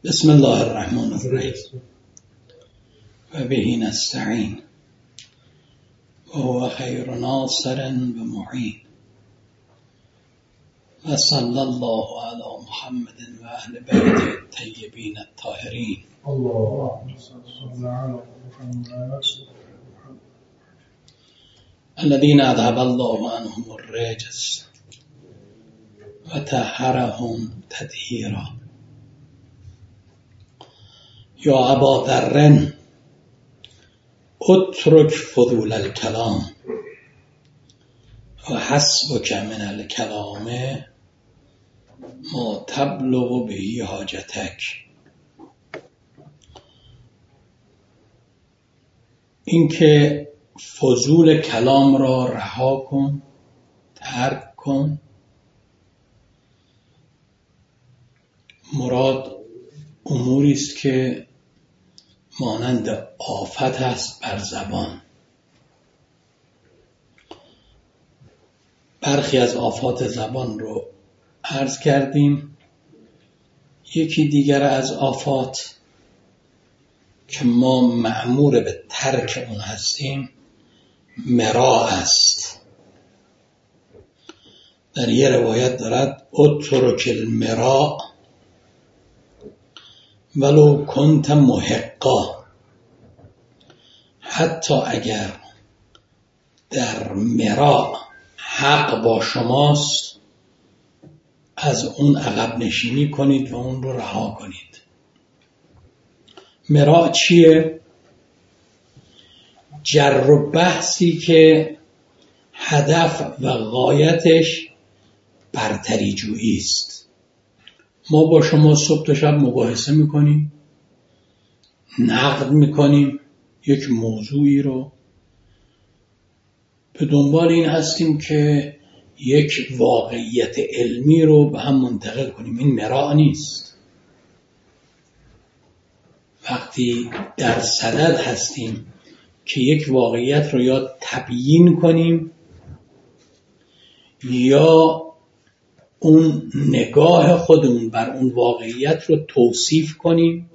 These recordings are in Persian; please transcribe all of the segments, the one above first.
بسم الله الرحمن الرحیم و به نستعین و هو خیر ناصر و معین و صلی الله علی محمد و اهل بیت الطیبین الطاهرین اللهم صل علی محمد الذين اذهب الله عنهم الرجس و طهرهم تطهیرا. یا ابا ذر اترک فضول الکلام و حسبک من الکلام ما تبلغ به حاجتک. اینکه فضول کلام را رها کن، ترک کن. مراد اموری است که مانند آفت است بر زبان. برخی از آفات زبان رو عرض کردیم. یکی دیگر از آفات که ما مأمور به ترک اون هستیم مرا است. در یه روایت دارد اترک المرا ولو کنت محقا، حتی اگر در مرا حق با شماست از اون عقب نشینی کنید و اون رو رها کنید. مرا چیه؟ جر و بحثی که هدف و غایتش برتری جویی است. ما با شما صبح تا شب مباحثه میکنیم، نقد میکنیم یک موضوعی رو، به دنبال این هستیم که یک واقعیت علمی رو به هم منتقل کنیم. این مراء نیست. وقتی در صدد هستیم که یک واقعیت رو یا تبیین کنیم یا اون نگاه خودمون بر اون واقعیت رو توصیف کنیم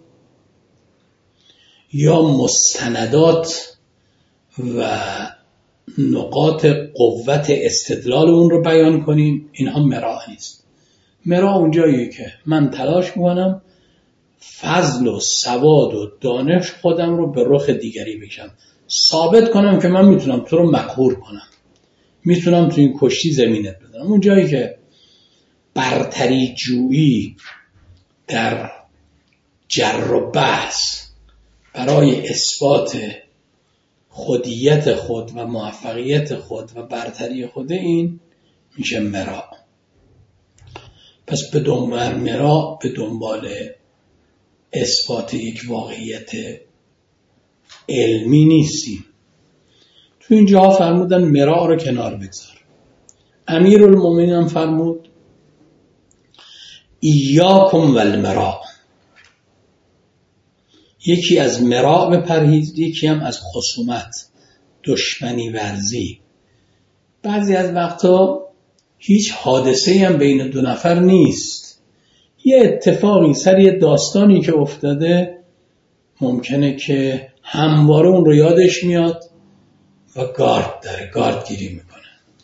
یا مستندات و نقاط قوت استدلال اون رو بیان کنیم، اینها مراء نیست. مراء اونجاییه که من تلاش میکنم فضل و سواد و دانش خودم رو به رخ دیگری بکشم، ثابت کنم که من میتونم تو رو مقهور کنم، میتونم تو این کشتی زمینت بدم. اون جایی که برتری جویی در جر و بحث برای اثبات خودیت خود و موفقیت خود و برتری خود، این میشه مراء. پس به دنبال مراء، به دنبال اثبات یک واقعیت علمی نیستیم. تو اینجا فرمودن مراء رو کنار بگذار. امیرالمومنین هم فرمود ایاکم والمراء. یکی از مراء بپرهیز، یکی هم از خصومت، دشمنی ورزی. بعضی از وقتا هیچ حادثه‌ای هم بین دو نفر نیست، یه اتفاقی سر یه داستانی که افتاده ممکنه که همواره اون رو یادش میاد و گارد گیری میکنه.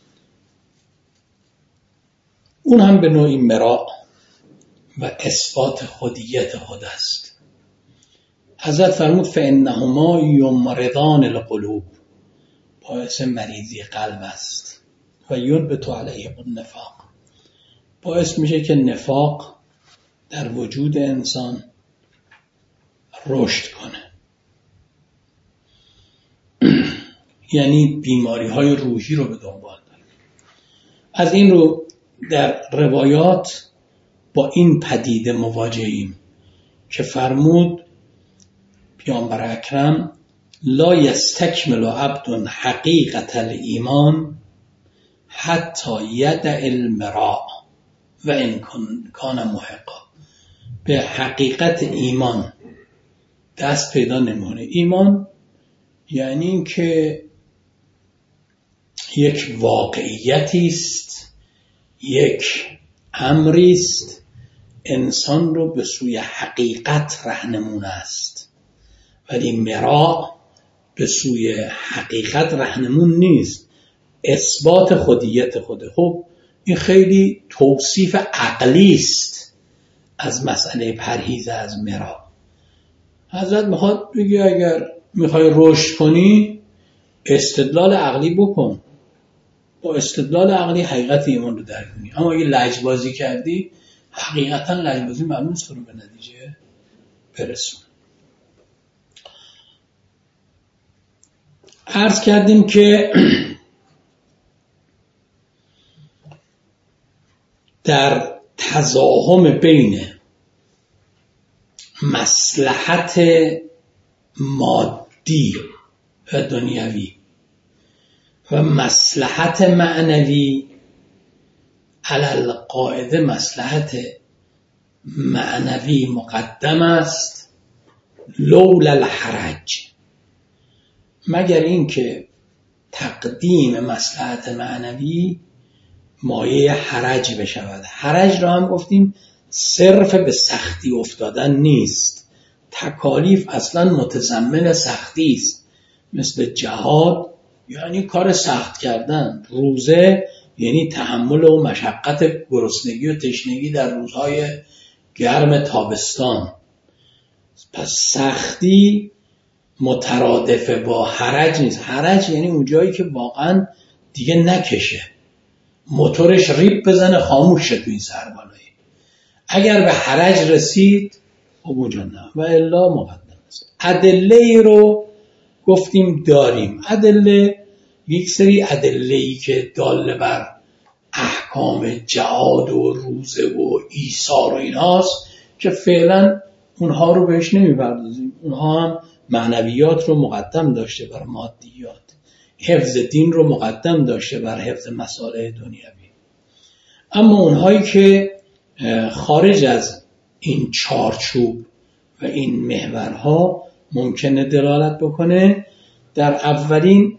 اون هم به نوعی مراء و اثبات خودیت خود است. حضرت فرمود فإنهما یمرضان القلوب، باعث مریضی قلب است، و یربط علیه النفاق، باعث میشه که نفاق در وجود انسان رشد کنه. یعنی بیماری های روحی رو به دنبال داره. از این رو در روایات با این پدیده مواجهیم که فرمود پیامبر اکرم لا یستکمل عبد حقیقت الایمان حتی یدع المراء و ان کان محقا. به حقیقت ایمان دست پیدا نمی‌کنه. ایمان یعنی این که یک واقعیتی است، یک امری است انسان رو به سوی حقیقت رهنمون است، ولی مرا به سوی حقیقت رهنمون نیست، اثبات خودیت خوده. خب این خیلی توصیف عقلی است از مسئله پرهیز از مرا. حضرت میخواد بگه اگر میخوای رشد کنی استدلال عقلی بکن، با استدلال عقلی حقیقت ایمان رو درک کنی. اما اگه لجبازی کردی حقیقتا لجبازی معلوم است رو به نتیجه برسون. عرض کردیم که در تزاحم بین مصلحت مادی و دنیوی و مصلحت معنوی، علل قاعده مصلحت معنوی مقدم است لولا الحرج، مگر اینکه تقدیم مصلحت معنوی مایه حرج بشود. حرج را هم گفتیم صرف به سختی افتادن نیست، تکالیف اصلا متضمن سختی است، مثل جهاد یعنی کار سخت کردن، روزه یعنی تحمل و مشقت گرسنگی و تشنگی در روزهای گرم تابستان. پس سختی مترادف با حرج نیست. حرج یعنی اون جایی که واقعا دیگه نکشه، موتورش ریپ بزنه خاموش شه تو این سربالایی. اگر به حرج رسید خب اونجا نه و الا مقدم است. ادله رو گفتیم داریم، ادله یک سری ادله‌ای که دال بر احکام جهاد و روزه و ایثار و ایناست که فعلا اونها رو بهش نمی‌پردازیم. اونها هم معنویات رو مقدم داشته بر مادیات، حفظ دین رو مقدم داشته بر حفظ مصالح دنیوی. اما اونهایی که خارج از این چارچوب و این محورها ممکنه دلالت بکنه، در اولین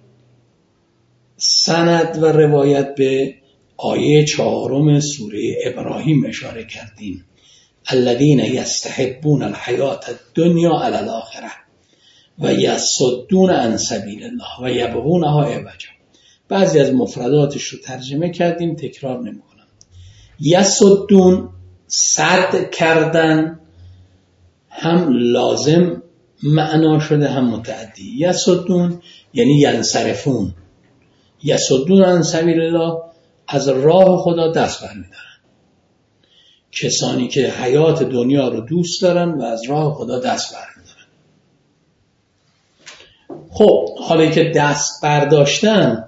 سند و روایت به آیه 4 سوره ابراهیم اشاره کردیم، الذین یستحبون الحیات الدنیا علی الاخره و یصدون عن سبیل الله و یبغونها عوجا. بعضی از مفرداتش رو ترجمه کردیم، تکرار نمی‌کنم. یصدون، صد کردن، هم لازم معنا شده هم متعدی. یصدون یعنی ینصرفون، یصدون عن سبیل الله، از راه خدا دست برمی‌دارن. کسانی که حیات دنیا رو دوست دارن و از راه خدا دست برمی‌دارن. خب حالا که دست برداشتن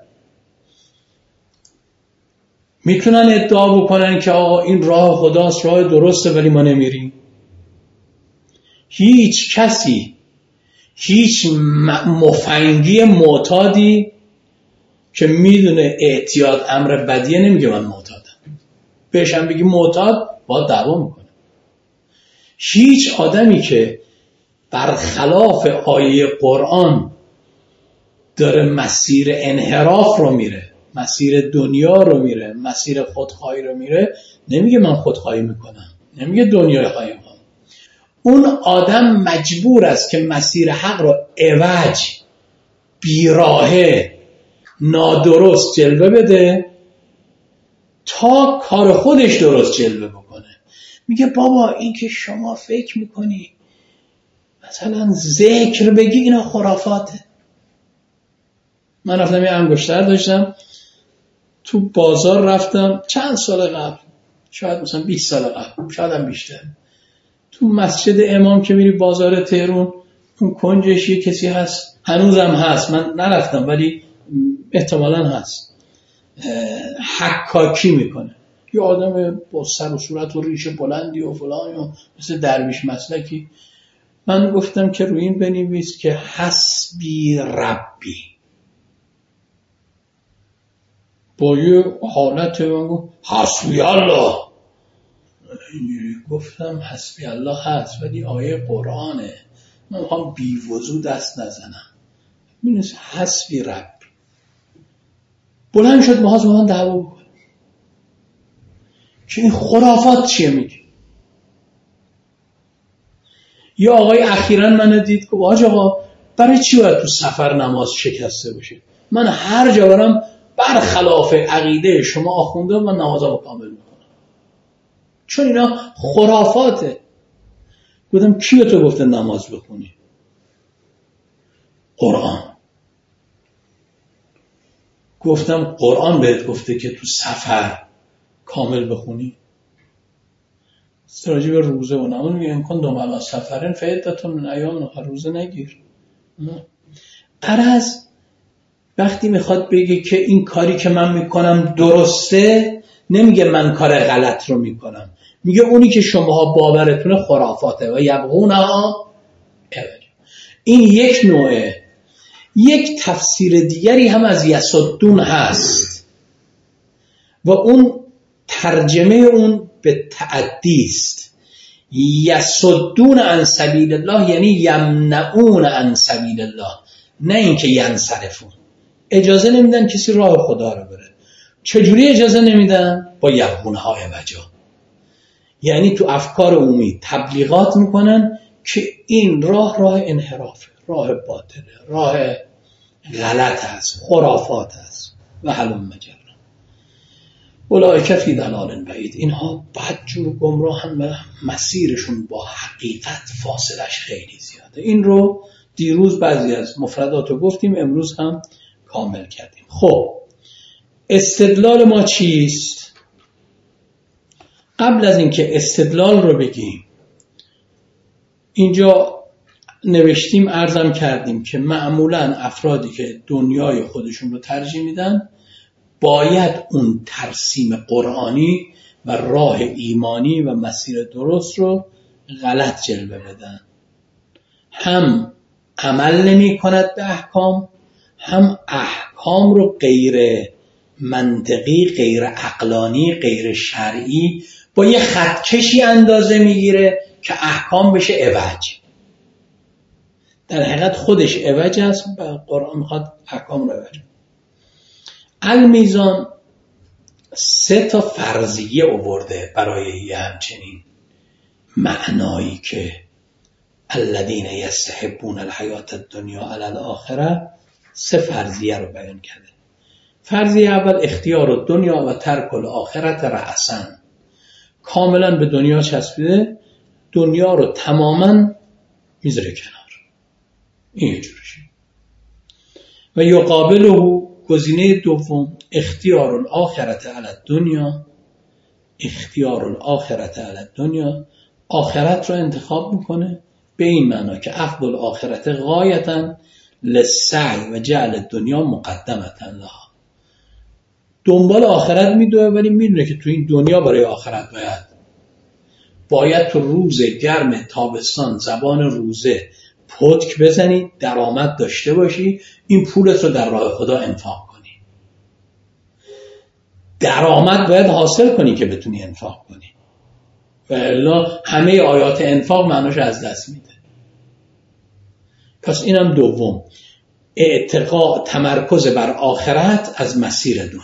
میتونن ادعا بکنن که آقا این راه خداست، راه درسته، ولی ما نمیریم. هیچ کسی، هیچ مفنگی معتادی که میدونه اعتیاد امر بدیه نمیگه من معتادم. بهش هم بگی معتاد باید دعوا میکنه. هیچ آدمی که برخلاف آیه قرآن داره مسیر انحراف رو میره، مسیر دنیا رو میره، مسیر خودخواهی رو میره، نمیگه من خودخواهی میکنم، نمیگه دنیا خواهی میکنم. اون آدم مجبور است که مسیر حق رو عوج، بیراهه، نادرست جلوه بده تا کار خودش درست جلوه بکنه. میگه بابا این که شما فکر میکنی مثلا ذکر بگی اینا خرافاته. من رفتم یه انگشتر داشتم تو بازار، رفتم چند سال قبل، شاید مثلا 20 سال قبل، شاید هم بیشتر، تو مسجد امام که میری بازار تهران، اون کنجش یه کسی هست، هنوزم هست، من نرفتم ولی احتمالاً هست، حکاکی میکنه. یه آدم با سر و صورت و ریش بلندی و فلان و مثل درویش مسلکی. من گفتم که روی این بنویس که حسبی ربی. با یه حالت من گفت حسبی الله. گفتم حسبی الله هست ولی آیه قرآنه، من میخوام بی وضو دست نزنم. ببینید حسبی ربی. بلند شد باز با من دعوا کنه که این خرافات چیه میگه. یا آقای اخیراً من دید که حاج آقا برای چی باید تو سفر نماز شکسته باشه؟ من هر جا برم برخلاف عقیده شما آخونده من نمازا کامل میکنم، چون اینا خرافاته. گفتم کی به تو گفته نماز بخونی؟ قرآن. گفتم قرآن بهت گفته که تو سفر کامل بخونی؟ راجع به روزه و نماز میگه امکان دوم سفرن فعدتون من ایام اخر، روزه نگیر. غرض وقتی میخواد بگه که این کاری که من میکنم درسته، نمیگه من کار غلط رو میکنم، میگه اونی که شماها باورتون خرافاته و یبغونها عوجا. این یک نوعه. یک تفسیر دیگری هم از یصدون هست و اون ترجمه اون به تعدی است. یصدون عن سبیل الله یعنی یمنعون عن سبیل الله، نه اینکه ینصرفون. اجازه نمیدن کسی راه خدا رو بره. چجوری اجازه نمیدن؟ با یبغونها عوجا، یعنی تو افکار عمومی تبلیغات میکنن که این راه انحرافه، راه باطله، راه غلط است، خرافات است و هلم مجرا. اولئک فی ضلال بعید. اینها بدجور گمراهن و مسیرشون با حقیقت فاصلش خیلی زیاده. این رو دیروز بعضی از مفردات رو گفتیم، امروز هم کامل کردیم. خب استدلال ما چیست؟ قبل از اینکه استدلال رو بگیم، اینجا نوشتیم، عرضم کردیم که معمولاً افرادی که دنیای خودشون رو ترجیح میدن باید اون ترسیم قرآنی و راه ایمانی و مسیر درست رو غلط جلوه بدن. هم عمل نمی کند به احکام، هم احکام رو غیر منطقی، غیر عقلانی، غیر شرعی با یه خطکشی اندازه میگیره که احکام بشه عوج. در حقیقت خودش عوج است و قرآن میخواد احکام رو عوج. المیزان 3 فرضیه آورده برای یه همچنین معنایی که الذین یستحبون الحیات الدنیا علی الاخره. 3 فرضیه رو بیان کرده. فرضیه اول اختیار الدنیا و ترک الاخرت رأساً. کاملا به دنیا چسبیده، دنیا رو تماما میذاره کنار. این یه جورشه. و یقابله گزینه دوم اختیار الاخرت علی الدنیا. اختیار الاخرت علی الدنیا، آخرت رو انتخاب میکنه به این معنا که اخذ الاخرت غایتا للسعی و جعل الدنیا مقدمتا لها. دنبال آخرت میدوه ولی میدونه که تو این دنیا برای آخرت باید تو روز گرم تابستان زبان روزه پتک بزنی، درآمد داشته باشی، این پولت رو در راه خدا انفاق کنی. درآمد باید حاصل کنی که بتونی انفاق کنی، و الا همه آیات انفاق معناش از دست میده. پس اینم دوم، اعتقاد تمرکز بر آخرت از مسیر دنیا.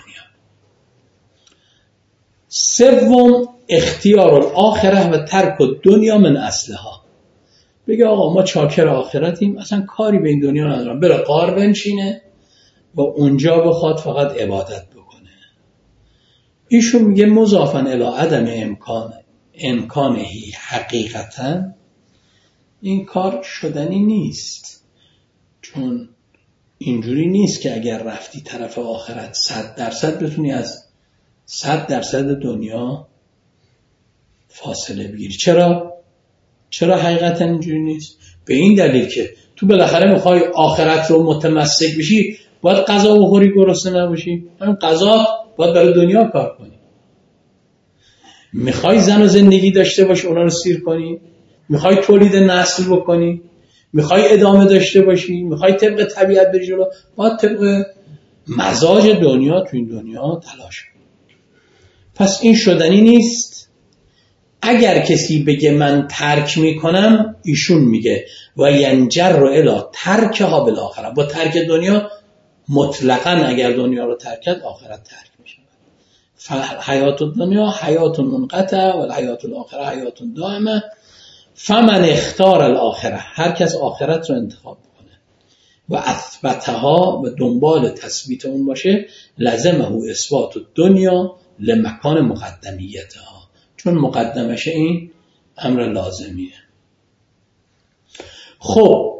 سوم اختیار الاخره و ترک الدنیا من اصلها. بگه آقا ما چاکر آخرتیم، اصلا کاری به این دنیا ندارم، بره غار بنشینه و اونجا بخواد فقط عبادت بکنه. ایشون میگه مضافاً الی عدم امکانهی حقیقتا این کار شدنی نیست، چون اینجوری نیست که اگر رفتی طرف آخرت 100% بتونی از 100% دنیا فاصله بگیری. چرا حقیقتا اینجوری نیست؟ به این دلیل که تو بالاخره میخوای آخرت رو متمسک بشی، باید غذا بخوری گرسنه نباشی. همین غذا باید برای دنیا کار کنی. میخوای زن و زندگی داشته باشی، اونا رو سیر کنی، میخوای تولید نسل بکنی، میخوای ادامه داشته باشی، میخوای طبق طبیعت بری جلو، باید طبق مزاج دنیا تو این دنیا تلاش کنی. پس این شدنی نیست. اگر کسی بگه من ترک میکنم، ایشون میگه و ینجر الی ترکها بالاخره، با ترک دنیا مطلقاً اگر دنیا رو ترک کرد آخرت ترک میشه. حیات الدنیا حیات منقطع و حیات الاخره حیات دائمه. فمن اختار الاخره، هر کس آخرت رو انتخاب کنه و اثبتها و دنبال تثبیت اون باشه، لزمه اثبات الدنیا لمکان مقدمیتها، چون مقدمشه این امر لازمیه. خب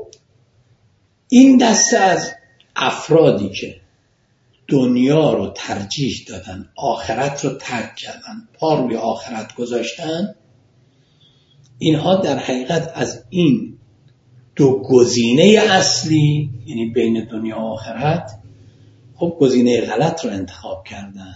این دسته از افرادی که دنیا رو ترجیح دادن، آخرت رو ترک کردن، پا روی آخرت گذاشتن، اینها در حقیقت از این دو گزینه اصلی، یعنی بین دنیا و آخرت، خب گزینه غلط رو انتخاب کردن،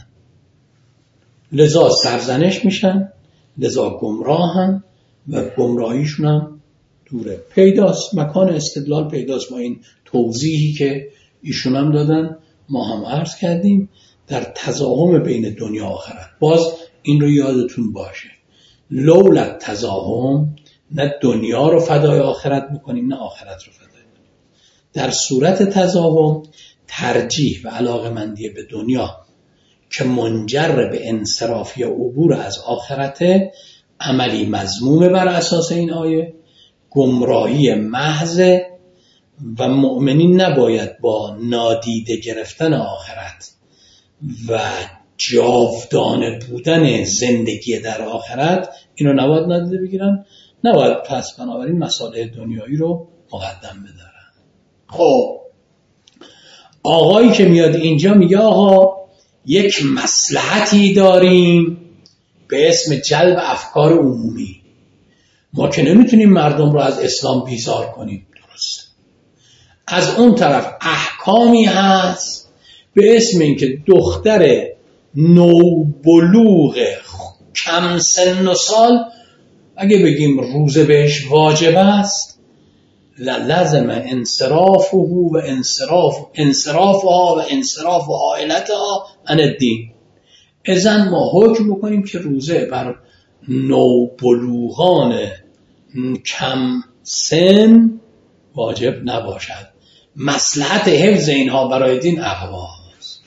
لذا سرزنش میشن، لذا گمراهن و گمراهیشون هم دوره. پیداست، مکان استدلال پیداست، ما این توضیحی که ایشون هم دادن ما هم عرض کردیم در تزاحم بین دنیا و آخرت. باز این رو یادتون باشه، لولا تزاحم، نه دنیا رو فدای آخرت میکنیم نه آخرت رو فدای دنیا. در صورت تزاحم ترجیح و علاقه‌مندی به دنیا که منجر به انصراف یا عبور از آخرت، عملی مذموم بر اساس این آیه، گمراهی محض و مؤمنین نباید با نادیده گرفتن آخرت و جاودانه بودن زندگی در آخرت اینو نباید نادیده بگیرن، نباید پس بنابراین مصالح دنیایی رو مقدم بدارن. خب آقایی که میاد اینجا میگه آقا یک مصلحتی داریم به اسم جلب افکار عمومی، ما که نمیتونیم مردم رو از اسلام بیزار کنیم، درست. از اون طرف احکامی هست به اسم اینکه دختر نوبلوغ کم سن و سال اگه بگیم روزه بهش واجب است، لازم انصرافه و انصرافها و انصراف عائلتها عن الدین. اذن ما حکم بکنیم که روزه بر نوبلوغان کم سن واجب نباشد، مصلحت حفظ اینها برای دین اقواست.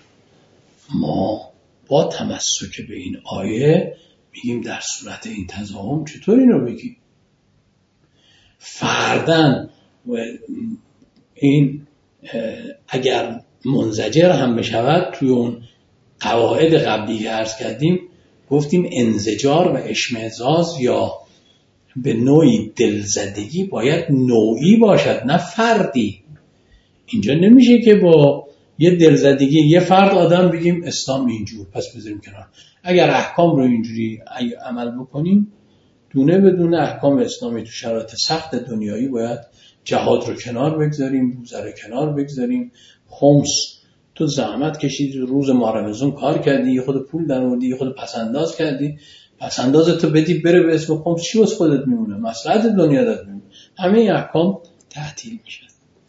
ما با تمسک به این آیه میگیم در صورت این تزاحم چطور این رو بگیم؟ فردن این اگر منزجر هم بشود، توی اون قواعد قبلی که عرض کردیم گفتیم انزجار و اشمئزاز یا به نوعی دلزدگی باید نوعی باشد نه فردی. اینجا نمیشه که با یه دلزدگی یه فرد آدم بگیم اسلام اینجور پس بذاریم کنار. اگر احکام رو اینجوری عمل بکنیم، دونه بدون احکام اسلامی تو شرایط سخت دنیایی باید جهاد رو کنار بگذاریم، روزه رو کنار بگذاریم. خمس تو زحمت کشیدی، روز ماه رمضان کار کردی، یه خود پول درآوردی، یه خود پسنداز کردی، پسندازتو بدی بره به اسم خمس، چی واسه خودت میمونه؟ مصلحت دنیا داد میمونه. همه این احکام تعطیل میشه.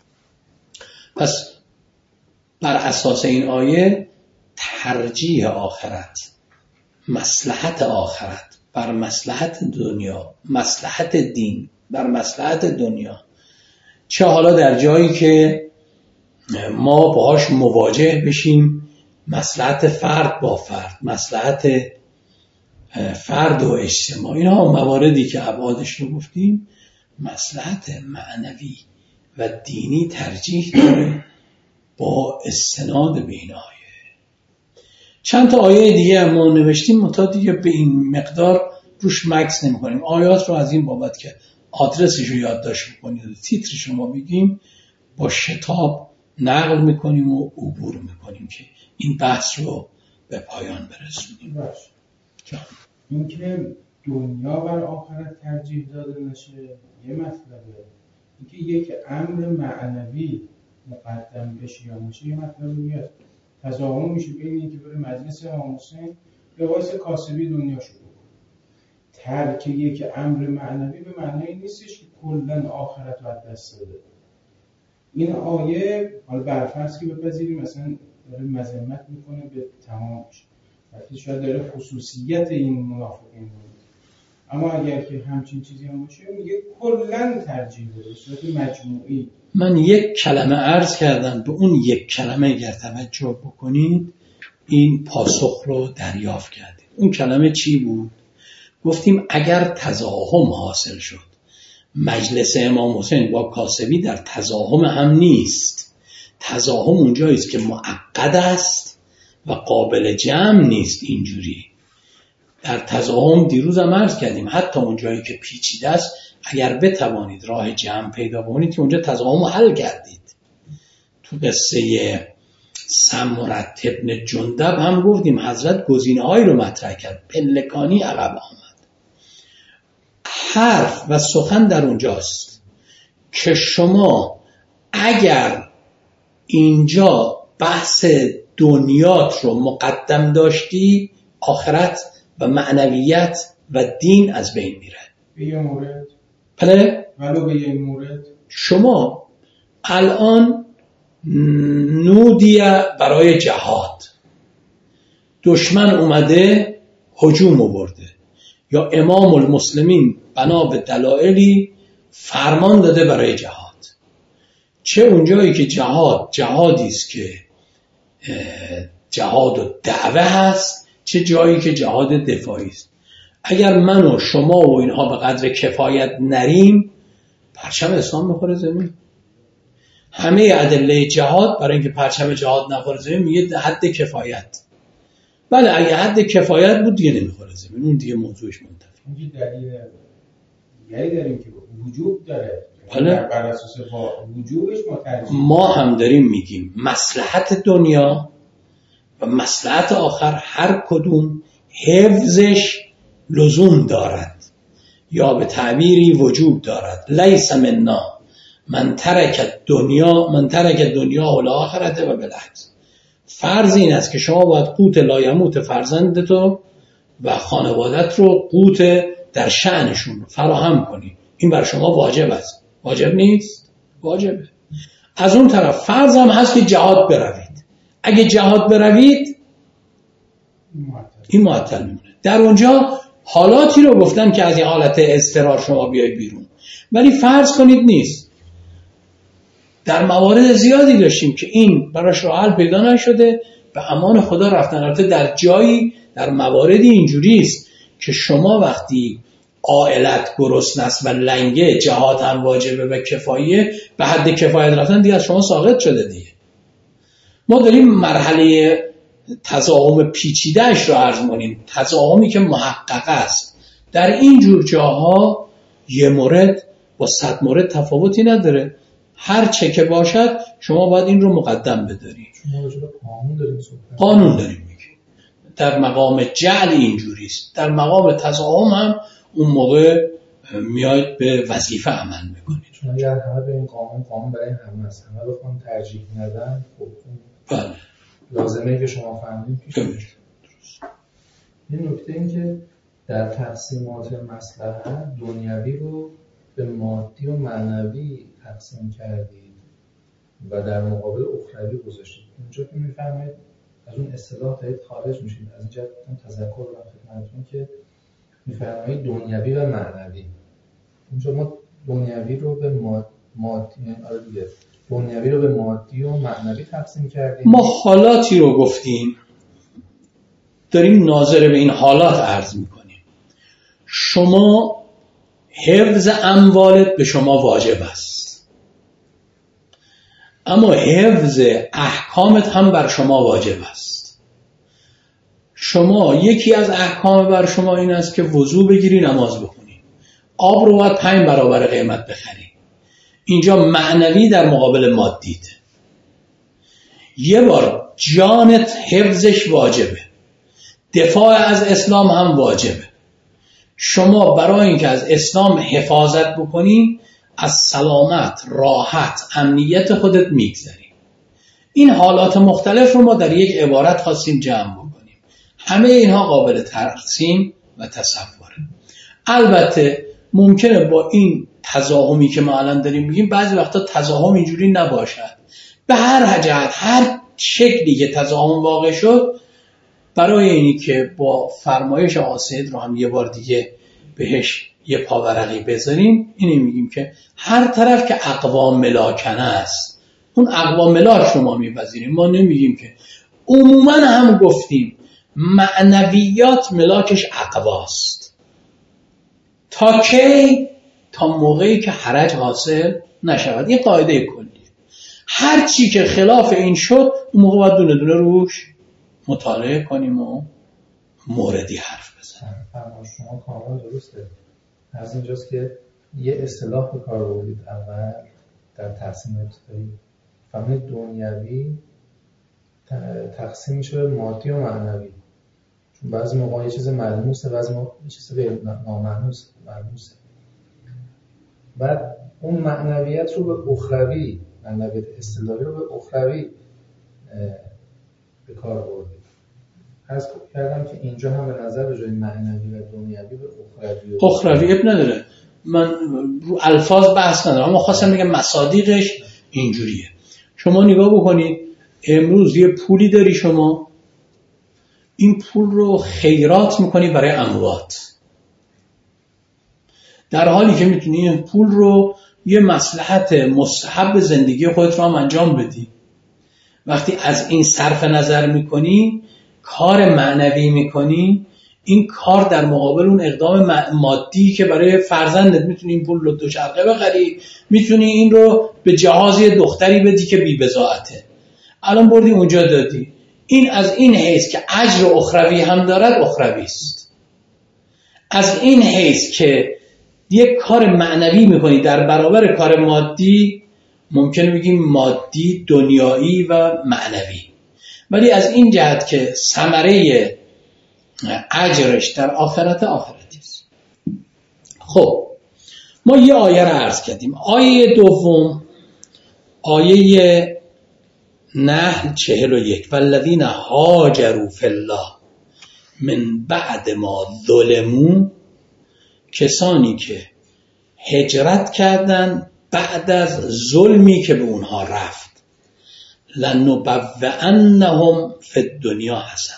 پس بر اساس این آیه ترجیح آخرت، مصلحت آخرت بر مصلحت دنیا، مصلحت دین بر مصلحت دنیا، چه حالا در جایی که ما باهاش مواجه بشیم، مصلحت فرد با فرد، مصلحت فرد و اجتماع، اینها مواردی که ابعادش رو گفتیم، مصلحت معنوی و دینی ترجیح داره با استناد به این آیه. چند تا آیه دیگه ما نوشتیم، متا دیگه به این مقدار روش مکس نمی کنیم. آیات رو از این بابت که آدرسش رو یادداشت میکنید و تیترش رو ما بگیم با شتاب نقل میکنیم و عبور میکنیم که این بحث رو به پایان برسونیم. این که دنیا بر آخرت ترجیح داده نشه یه مطلبه، این که یک امر معنوی مقدم بشه یا نشه یه مطلبه میاد. تضاهم میشه بین این که بره مجلس امام حسین به واسه کاسبی دنیا شروع کنه. ترک یک امر معنوی به معنی نیستش که کلا آخرت رو از دست داده. این آیه حالا برفرض که بپذیریم مثلا داره مذمت میکنه به تمامش، البته شاید داره خصوصیت این منافقین رو، اما اگر که همچین چیزی هم باشه میگه کلا ترجیح بده صورت مجموعی. من یک کلمه عرض کردم، به اون یک کلمه اگر توجه بکنید این پاسخ رو دریافت کردید. اون کلمه چی بود؟ گفتیم اگر تزاحم حاصل شد مجلس امام حسین با کاسبی در تزاحم هم نیست. تزاحم اونجایی است که معقد است و قابل جمع نیست. اینجوری در تزاحم دیروز هم عرض کردیم حتی اونجایی که پیچیده است اگر بتوانید راه جمع پیدا کنید که اونجا تزاحم حل کردید. تو قصه سمرة ابن جندب هم گفتیم حضرت گزینه‌هایی رو مطرح کرد، پلکانی عقب آمد. حرف و سخن در اونجاست که شما اگر اینجا بحث دنیات رو مقدم داشتی، آخرت و معنویت و دین از بین میره. به یه مورد بله؟ ولو به یه مورد شما الان نودیه برای جهاد، دشمن اومده هجوم آورده یا امام المسلمین بنا به دلایلی فرمان داده برای جهاد، چه اونجایی که جهادی است که جهاد و دعوه هست، چه جایی که جهاد دفاعی است. اگر من و شما و اینها به قدر کفایت نریم، پرچم اسلام میخوره زمین. همه ادله جهاد برای اینکه پرچم جهاد نخوره زمین میگه حد کفایت. بله اگه حد کفایت بود دیگه نمیخوره زمین، اون دیگه موضوعش منتفی. اینجا دلیل یعنی داریم که وجوب داره، بله. بر اساس با وجوبش ما هم داریم میگیم مصلحت دنیا و مصلحت آخر هر کدوم حفظش لزوم دارد یا به تعبیری وجوب دارد. لیس منا من ترک دنیا و الاخرت و بالعکس. فرض این است که شما باید قوت لایموت فرزندتو و خانوادت رو قوت در شأنشون فراهم کنی. این بر شما واجب است. واجب نیست؟ واجبه. از اون طرف فرض هم هست که جهاد بروید. اگه جهاد بروید این معطل میمونه. در اونجا حالاتی رو گفتن که از این حالت اضطرار شما بیاید بیرون، ولی فرض کنید نیست. در موارد زیادی داشتیم که این براش راه حل پیدا نشده، به امان خدا رفتن. البته در جایی در مواردی اینجوری است که شما وقتی عائلت گرسنه است و لنگه، جهاد هم واجبه و کفاییه، به حد کفایت رفتن دیگه از شما ساقط شده دیگه. ما داریم مرحله تزاحم پیچیده‌اش رو عرض می‌کنیم، تزاحمی که محقق است. در این جور جاها یه مورد با 100 مورد تفاوتی نداره. هر چه که باشد شما باید این رو مقدم بدارید. شما راجع به قانون داریم میگیم. در مقام جعل اینجوری است. در مقام تزاحم هم اون موقع میاید به وظیفه عمل میکنید. چون اگر همه به این قانون برای همه است، همه بخوام ترجیح ندن، خب بله لازمه که شما فهمید پیش میاد. این نکته این که در تقسیمات مصلحت دنیوی رو به مادی و معنوی تقسیم کردید و در مقابل اخروی گذاشتید. اونجا که میفهمید از اون اصطلاح دارید خارج میشید. از اینجا تذکر رو خدمتتون که میفرمایید دنیوی و معنوی. اونجا ما دنیوی رو به دنیوی رو به مادی و معنوی تقسیم کردیم. ما حالاتی رو گفتیم، داریم ناظر به این حالات عرض میکنیم. شما حفظ اموالت به شما واجب است، اما حفظ احکامت هم بر شما واجب است. شما یکی از احکام بر شما این است که وضو بگیری نماز بخونی، آب رو باید 5 برابر قیمت بخری. اینجا معنوی در مقابل مادیت. یه بار جانت حفظش واجبه، دفاع از اسلام هم واجبه. شما برای اینکه از اسلام حفاظت بکنی از سلامت، راحت، امنیت خودت میگذری. این حالات مختلف رو ما در یک عبارت خواستیم جمع بکنیم. همه اینها قابل تقسیم و تصوره. البته ممکنه با این تزاحمی که ما الان داریم میگیم بعضی وقتا تزاحم اینجوری نباشد. به هر جهت، هر شکلی که تزاحم واقع شد، برای اینی که با فرمایش آسید رو هم یه بار دیگه بهش یه پاورقی بذاریم، اینی میگیم که هر طرف که اقوام ملاکنه است، اون اقوام ملاک رو ما میپذیریم. ما نمیگیم که عموما هم گفتیم معنویات ملاکش اقواست. تا کی؟ تا موقعی که حرج حاصل نشود. این قاعده کلیه. هر چی که خلاف این شد اون موقع باید دونه دونه روش مطالعه کنیم و موردی حرف بزنیم. شما کاملا درسته. از اینجاست که یه اصطلاح به کار بردید اول در تقسیم ابتدایی. فهمید دنیوی تقسیم میشه به مادی و معنوی. چون بعضی موقع یه چیز ملموسه، بعضی موقع یه چیز ناملموسه. بعد اون معنویت رو به اخروی، معنویت اصطلاحی رو به اخروی به کار بردید. عرض کردم که اینجا هم به نظر به جای معنوی و دنیوی به اخروی اب نداره. من رو الفاظ بحث ندارم، اما خواستم بگم مصادیقش اینجوریه. شما نگاه بکنید، امروز یه پولی داری شما، این پول رو خیرات میکنی برای اموات، در حالی که میتونی این پول رو یه مصلحت مستحب زندگی خودت رو هم انجام بدی. وقتی از این صرف نظر میکنی، کار معنوی میکنی، این کار در مقابل اون اقدام مادی که برای فرزندت میتونی این پول رو دوچرخه بخری، میتونی این رو به جهازی دختری بدی که بی بضاعته، الان بردی اونجا دادی. این از این حیث که اجر اخروی هم دارد اخروی است. از این حیث که یک کار معنوی میکنی در برابر کار مادی، ممکنه بگیم مادی، دنیایی و معنوی، ولی از این جهت که ثمره اجرش در آخرتی است. خب ما یه آیه رو عرض کردیم. آیه دوم، آیه نحل 41 والذین هاجروا فی الله من بعد ما ظلموا، کسانی که هجرت کردن بعد از ظلمی که به اونها رفت، لنبوئنهم فی الدنیا حسنه.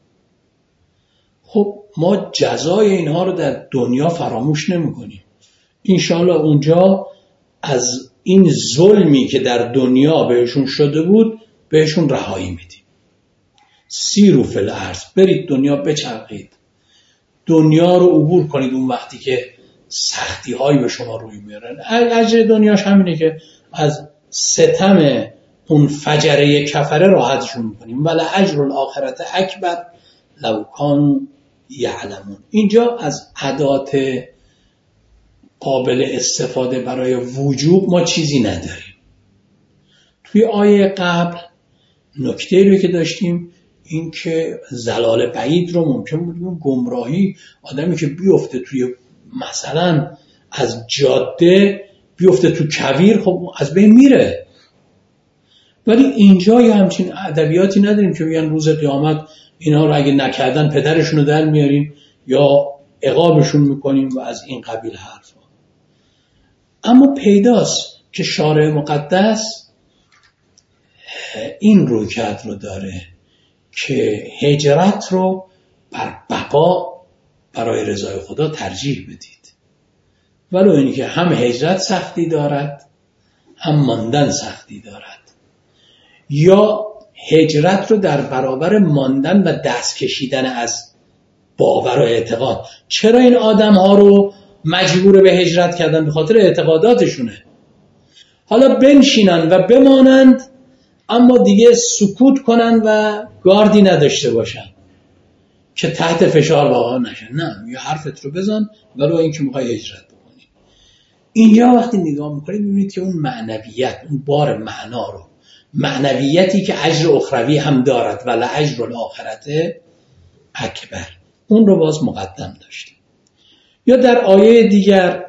خب ما جزای اینها رو در دنیا فراموش نمی کنیم. انشاءالله اونجا از این ظلمی که در دنیا بهشون شده بود بهشون رهایی میدیم. سیروا فی الارض، برید دنیا بچرخید، دنیا رو عبور کنید. اون وقتی که سختی هایی به شما روی میارن، اجر دنیاش همینه که از ستم اون فجره کفره راحتشون میکنیم. ولی اجر الاخرت اکبر لو کانوا یعلمون. اینجا از ادات قابل استفاده برای وجوب ما چیزی نداریم. توی آیه قبل نکته رو که داشتیم این که زلال بعید رو ممکن بود گمراهی، آدمی که بیفته توی مثلا از جاده بیفته تو کویر، خب از بین میره. ولی اینجا یه همچین ادبیاتی نداریم که بگن روز قیامت اینا رو اگه نکردن پدرشون رو در میاریم یا عقابشون میکنیم و از این قبیل حرفا. اما پیداست که شارع مقدس این رویکرد رو داره که هجرت رو بر بقا برای رضای خدا ترجیح بدید. ولو اینی که هم هجرت سختی دارد هم ماندن سختی دارد، یا هجرت رو در برابر ماندن و دست کشیدن از باور و اعتقاد. چرا این آدم ها رو مجبور به هجرت کردن؟ به خاطر اعتقاداتشونه. حالا بنشینن و بمانند اما دیگه سکوت کنن و گاردی نداشته باشن که تحت فشار واقع نشن. نه، یه حرفت رو بزن ولو اینکه میخوای هجرت بکنی. اینجا وقتی نگاه میکنید میبینید که اون معنویت، اون بار معنا رو، معنویتی که اجر اخروی هم دارد ولی اجر الاخرت اکبر، اون رو باز مقدم داشتیم. یا در آیه دیگر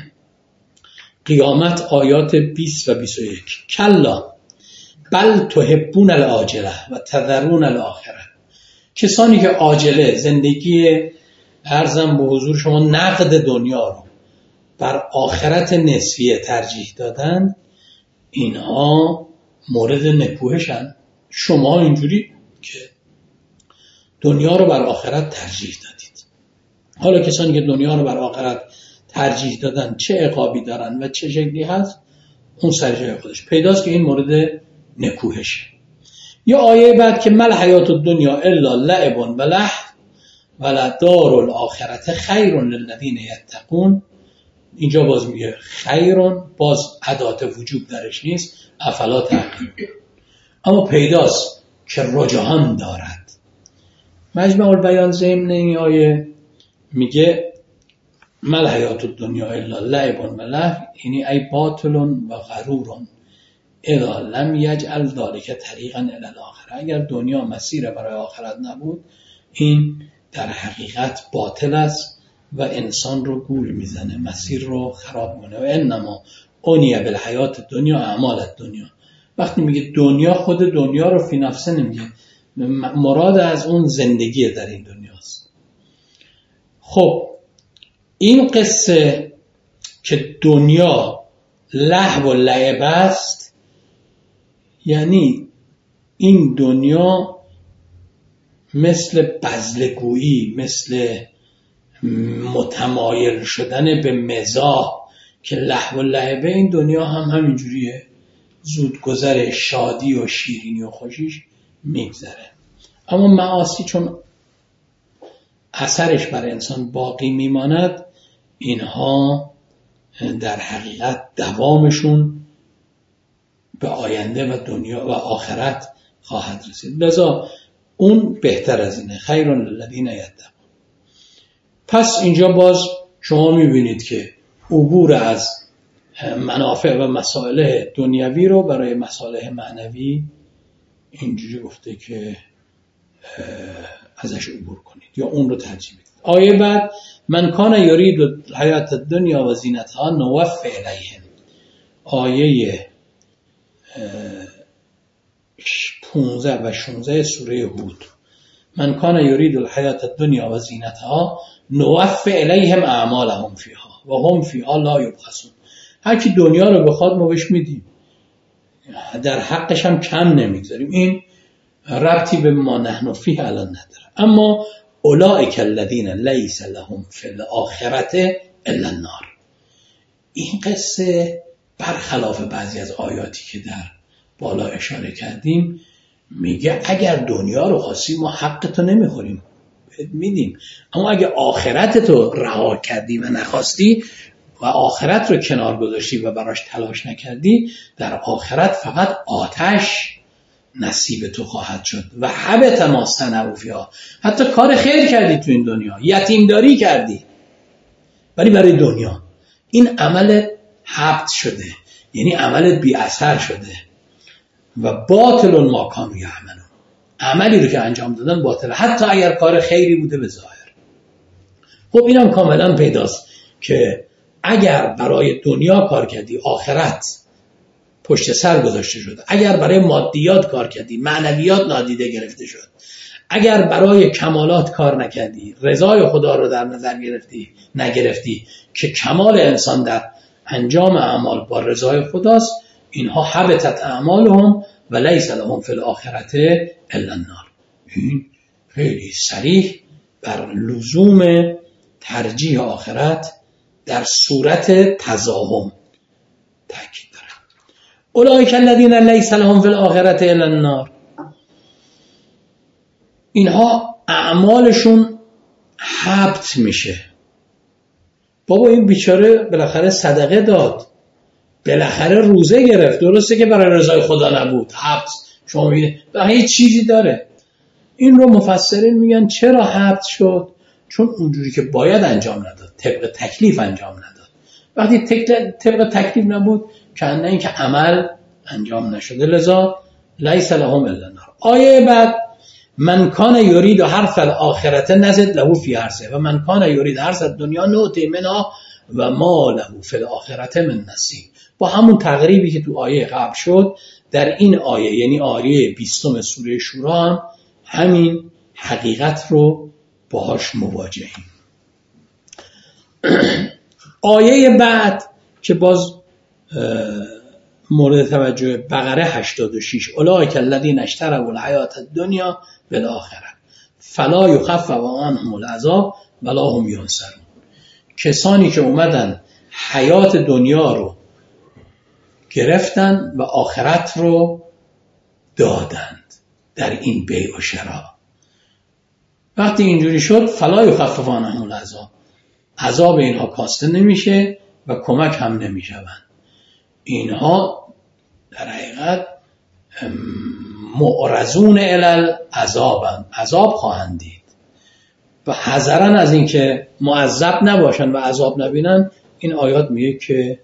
قیامت آیات 20 و 21 کلا بل تحبون العاجله و تذرون الاخره. کسانی که عاجله، زندگی ارزم به حضور شما نقد دنیا رو بر آخرت نسبیه ترجیح دادن، اینها مورد نکوهشن. شما اینجوری که دنیا رو بر آخرت ترجیح دادید. حالا کسانی که دنیا رو بر آخرت ترجیح دادن چه عقابی دارن و چه شکلی هست، اون سر جای خودش. پیداست که این مورد نکوهشه. یا آیه بعد که مل حیات الدنیا الا لعب و لهو ولدار الاخرت خیر للذین یتقون اینجا باز میگه خیرون، باز ادات وجوب درش نیست، افلا تعقلون. اما پیداست که رجحان دارد. مجمع البیان ضمن این آیه میگه مل حیات الدنیا الا لعب و لهو، یعنی ای باطل و غرور اذا لم یجعل ذلک طریقا الی الاخره. اگر دنیا مسیر برای آخرت نبود، این در حقیقت باطل است و انسان رو گول میزنه، مسیر رو خراب کنه. و انما اونیه بالحیات دنیا اعمال دنیا. وقتی میگه دنیا، خود دنیا رو فی نفسه نمیگه، مراد از اون زندگی در این دنیاست. خب این قصه که دنیا لهو و لعب است، یعنی این دنیا مثل بزلگویی، مثل متمایل شدن به مزاح که لهو و لعبه، این دنیا هم همینجوریه، زودگذر، شادی و شیرینی و خوشیش میگذره. اما معاصی چون اثرش بر انسان باقی میماند، اینها در حقیقت دوامشون به آینده و دنیا و آخرت خواهد رسید. لذا اون بهتر از اینه، خیر للذین یتقون. پس اینجا باز شما میبینید که عبور از منافع و مصالح دنیوی رو برای مصالح معنوی اینجوری گفته که ازش عبور کنید یا اون رو ترجیح بدید. آیه بعد من کان یرید الحیات الدنیا و زینتها نوفی الیهم، آیه 15 و 16 سوره هود. من کان یرید الحیات الدنیا و زینتها نوفی الیهم اعمالهم فیها و هم فیها لا یبخسون. هر کی دنیا رو بخواد ما بهش میدیم، در حقش هم کم نمیگذاریم. این ربطی به ما نحن فیه الان نداره. اما اولئک الذین لیس لهم فی الاخرة الا النار. این قصه برخلاف بعضی از آیاتی که در بالا اشاره کردیم میگه اگر دنیا رو خواستی ما حقتو نمیخوریم، میدیم، اما اگه آخرتتو رها کردی و نخواستی و آخرت رو کنار گذاشتی و براش تلاش نکردی، در آخرت فقط آتش نصیب تو خواهد شد. و حبط ما صنعوا فیها، حتی کار خیر کردی تو این دنیا، یتیمداری کردی، ولی برای دنیا این عمل حبط شده، یعنی عملت بی اثر شده. و باطل ما کانوا یعملون، عملی رو که انجام دادن باطله، حتی اگر کار خیری بوده به ظاهر. خب اینم کاملا پیداست که اگر برای دنیا کار کردی، آخرت پشت سر گذاشته شد. اگر برای مادیات کار کردی، معنویات نادیده گرفته شد. اگر برای کمالات کار نکردی، رضای خدا رو در نظر نگرفتی که کمال انسان در انجام اعمال با رضای خداست، اینها حبطت اعمالهم و لیس لهم فی الاخرة الا النار. این خیلی صریح بر لزوم ترجیح آخرت در صورت تزاحم تاکید داره. اولئک الذین لیس لهم فی الاخرة الا النار، اینها اعمالشون حبط میشه. بابا این بیچاره بالاخره صدقه داد، بالاخره روزه گرفت، درسته که برای رضای خدا نبود، حبط. شما میگید هیچ چیزی داره. این رو مفسرین میگن چرا حبط شد؟ چون اونجوری که باید انجام نداد، طبق تکلیف انجام نداد. وقتی طبق تکلیف نبود، کنه این که عمل انجام نشده، لذا لیس لهم الا النار. آیه بعد من کان یرید حرث الاخرة نزد له فی حرثه و من کان یرید حرث الدنیا نؤتی منها و ما له فی الاخرة من نصیب. با همون تقریبی که تو آیه قبل شد، در این آیه یعنی آیه 20 سوره شورا هم همین حقیقت رو باهاش مواجهیم. آیه بعد که باز مورد توجه بقره 86 اولئک الذین اشتروا الحیاة الدنیا بالآخرة فلا یخفف عنهم العذاب ولا هم ینصرون. کسانی که اومدن حیات دنیا رو گرفتن و آخرت رو دادند در این بیع و شرا، وقتی اینجوری شد فلا یخفف عنهم العذاب، عذاب اینها کاسته نمیشه و کمک هم نمیشوند. اینها در حقیقت معرضون الی عذابند، عذاب خواهند دید و حذرن از اینکه معذب نباشن و عذاب نبینن. این آیات میگه که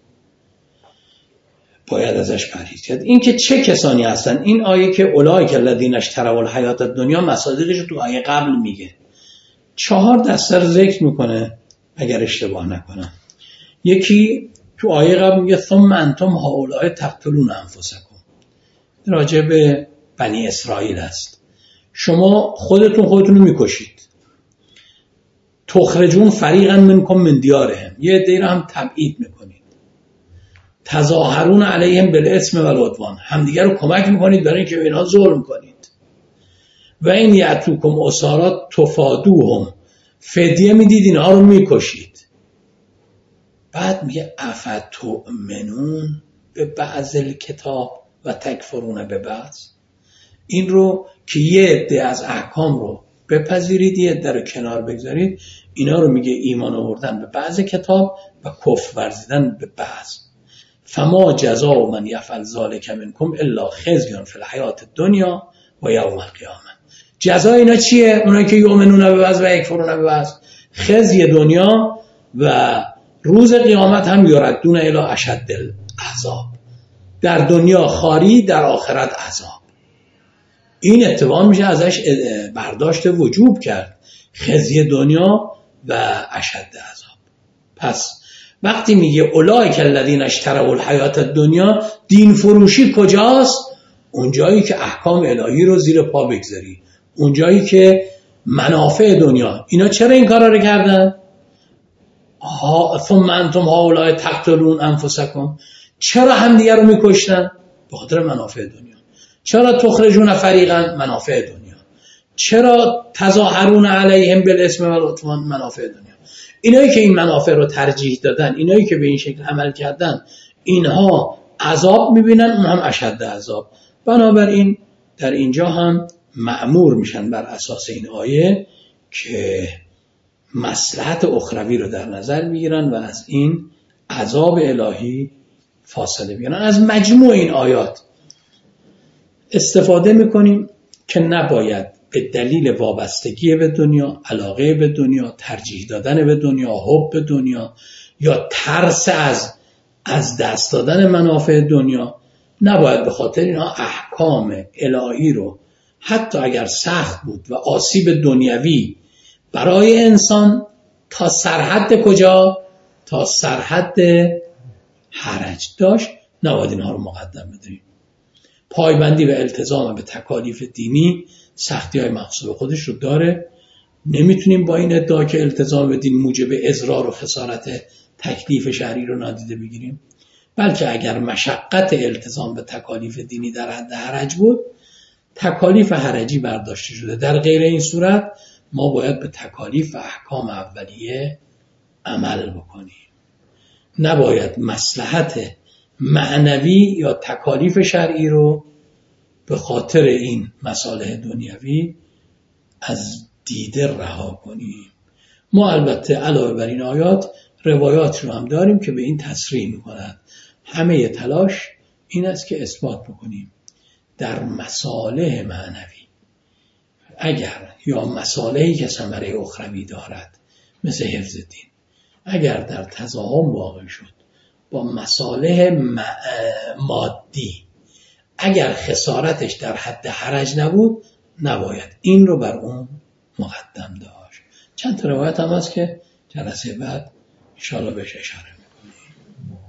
باید ازش پرهیز کرد. این که چه کسانی هستن، این آیه که اولئک الذین اشتروا الحیات الدنیا، مصادیقش تو آیه قبل میگه 4 دسته رو ذکر میکنه اگر اشتباه نکنم. یکی تو آیه قبل میگه ثم انتم هؤلاء تقتلون انفسکم، راجع به بنی اسرائیل است. شما خودتون رو میکشید. تخرجون فریقا منکم من دیارهم، یه عده رو هم تبعید میکنید. تظاهرون علیهم بالاثم والعدوان، همدیگه رو کمک میکنید برای اینکه به اینها ظلم کنید. و این یأتوکم اساری تفادوهم، فدیه میدید اینها رو میکشید. بعد میگه افتؤمنون به بعض الکتاب و تکفرون به بعض. این رو که یه عده از احکام رو بپذیرید یه عده رو کنار بگذارید، اینا رو میگه ایمان آوردن به بعض کتاب و کفر ورزیدن به بعض. فما جزاء من یفعل ذلک منکم الا خزی فی الحیات الدنیا و یوم القیامه. جزای اینا چیه؟ اونایی که یؤمنون به بعض و یکفرون به بعض، خزی دنیا و روز قیامت هم یردون الی اشد العذاب. در دنیا خاری، در آخرت عذاب. این اتفاق میشه ازش برداشت وجوب کرد، خزی دنیا و اشد عذاب. پس وقتی میگه اولئک الذین اشتروا الحیات الدنیا، دین فروشی کجاست؟ اونجایی که احکام الهی رو زیر پا بگذاری، اونجایی که منافع دنیا. اینا چرا این کارا رو کردن؟ ثم انتم هؤلاء تقتلون انفسکم، چرا همدیگه رو میکشتن؟ به خاطر منافع دنیا. چرا تخرجون فریقا؟ منافع دنیا. چرا تظاهرون علیهم بالاثم والعدوان؟ منافع دنیا. اینایی که این منافع رو ترجیح دادن، اینایی که به این شکل عمل کردن، اینها عذاب میبینن، اون هم اشد عذاب. بنابراین در اینجا هم مأمور میشن بر اساس این آیه که مصلحت اخروی رو در نظر بگیرن و از این عذاب الهی فاصله بگیرن. از مجموع این آیات استفاده میکنیم که نباید به دلیل وابستگی به دنیا، علاقه به دنیا، ترجیح دادن به دنیا، حب به دنیا یا ترس از دست دادن منافع دنیا، نباید به خاطر اینها احکام الهی رو حتی اگر سخت بود و آسیب دنیوی برای انسان تا سرحد کجا؟ تا سرحد حرج داشت، نباید اینها رو مقدم بداریم. پایبندی و التزام به تکالیف دینی سختی های مخصوص خودش رو داره. نمیتونیم با این ادعا که التزام به دین موجب اضرار و خسارت تکلیف شرعی رو نادیده بگیریم، بلکه اگر مشقت التزام به تکالیف دینی در حد حرج بود، تکالیف حرجی برداشته شده. در غیر این صورت ما باید به تکالیف و احکام اولیه عمل بکنیم. نباید مصلحت معنوی یا تکالیف شرعی رو به خاطر این مصالح دنیوی از دیده رها کنیم. ما البته علاوه بر این آیات روایات رو هم داریم که به این تصریح می‌کند. همه تلاش این است که اثبات بکنیم در مصالح معنوی اگر یا مصالحی که ثمره اخروی دارد مثل حفظ دین، اگر در تضاهم واقع شد با مصالح مادی، اگر خسارتش در حد حرج نبود، نباید این رو بر اون مقدم داشت. چند تا روایت هم هست که جلسه بعد انشاءالله بهش اشاره میکنیم.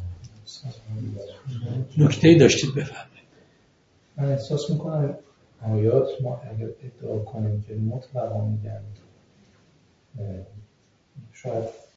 نکته‌ای داشتید بفرمایید. من احساس میکنم آیات ما اگر ادعا کنیم که مطلقا میگن، شاید